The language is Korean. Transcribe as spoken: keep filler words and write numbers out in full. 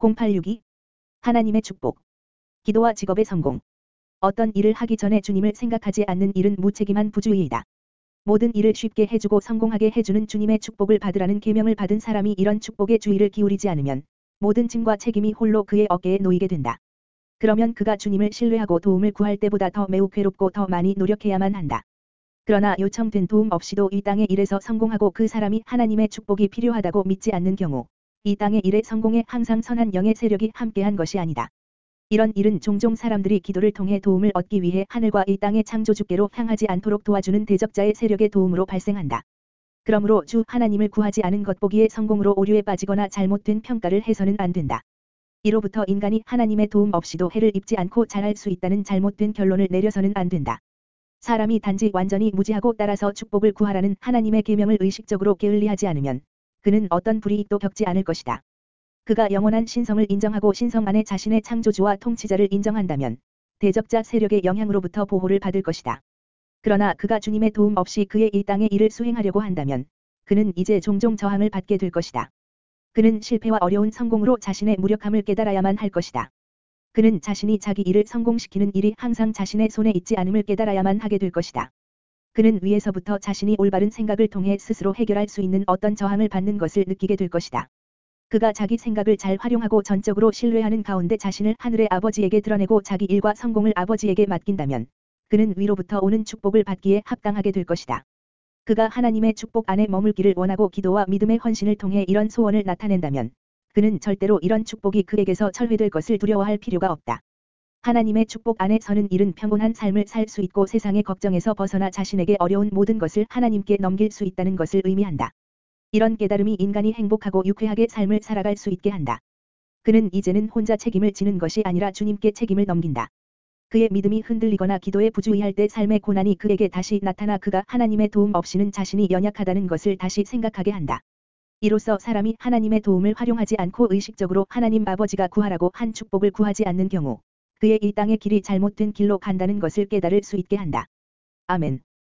공팔육이 하나님의 축복. 기도와 직업의 성공. 어떤 일을 하기 전에 주님을 생각하지 않는 일은 무책임한 부주의이다. 모든 일을 쉽게 해주고 성공하게 해주는 주님의 축복을 받으라는 계명을 받은 사람이 이런 축복에 주의를 기울이지 않으면 모든 짐과 책임이 홀로 그의 어깨에 놓이게 된다. 그러면 그가 주님을 신뢰하고 도움을 구할 때보다 더 매우 괴롭고 더 많이 노력해야만 한다. 그러나 요청된 도움 없이도 이 땅의 일에서 성공하고 그 사람이 하나님의 축복이 필요하다고 믿지 않는 경우 이 땅의 일의 성공에 항상 선한 영의 세력이 함께한 것이 아니다. 이런 일은 종종 사람들이 기도를 통해 도움을 얻기 위해 하늘과 이 땅의 창조주께로 향하지 않도록 도와주는 대적자의 세력의 도움으로 발생한다. 그러므로 주 하나님을 구하지 않은 겉보기의 성공으로 오류에 빠지거나 잘못된 평가를 해서는 안 된다. 이로부터 인간이 하나님의 도움 없이도 해를 입지 않고 잘할 수 있다는 잘못된 결론을 내려서는 안 된다. 사람이 단지 완전히 무지하고 따라서 축복을 구하라는 하나님의 계명을 의식적으로 게을리하지 않으면 그는 어떤 불이익도 겪지 않을 것이다. 그가 영원한 신성을 인정하고 신성 안에 자신의 창조주와 통치자를 인정한다면 대적자 세력의 영향으로부터 보호를 받을 것이다. 그러나 그가 주님의 도움 없이 그의 이 땅의 일을 수행하려고 한다면 그는 이제 종종 저항을 받게 될 것이다. 그는 실패와 어려운 성공으로 자신의 무력함을 깨달아야만 할 것이다. 그는 자신이 자기 일을 성공시키는 일이 항상 자신의 손에 있지 않음을 깨달아야만 하게 될 것이다. 그는 위에서부터 자신이 올바른 생각을 통해 스스로 해결할 수 있는 어떤 저항을 받는 것을 느끼게 될 것이다. 그가 자기 생각을 잘 활용하고 전적으로 신뢰하는 가운데 자신을 하늘의 아버지에게 드러내고 자기 일과 성공을 아버지에게 맡긴다면 그는 위로부터 오는 축복을 받기에 합당하게 될 것이다. 그가 하나님의 축복 안에 머물기를 원하고 기도와 믿음의 헌신을 통해 이런 소원을 나타낸다면 그는 절대로 이런 축복이 그에게서 철회될 것을 두려워할 필요가 없다. 하나님의 축복 안에 서는 일은 평온한 삶을 살 수 있고 세상의 걱정에서 벗어나 자신에게 어려운 모든 것을 하나님께 넘길 수 있다는 것을 의미한다. 이런 깨달음이 인간이 행복하고 유쾌하게 삶을 살아갈 수 있게 한다. 그는 이제는 혼자 책임을 지는 것이 아니라 주님께 책임을 넘긴다. 그의 믿음이 흔들리거나 기도에 부주의할 때 삶의 고난이 그에게 다시 나타나 그가 하나님의 도움 없이는 자신이 연약하다는 것을 다시 생각하게 한다. 이로써 사람이 하나님의 도움을 활용하지 않고 의식적으로 하나님 아버지가 구하라고 한 축복을 구하지 않는 경우 그의 이 땅의 길이 잘못된 길로 간다는 것을 깨달을 수 있게 한다. 아멘.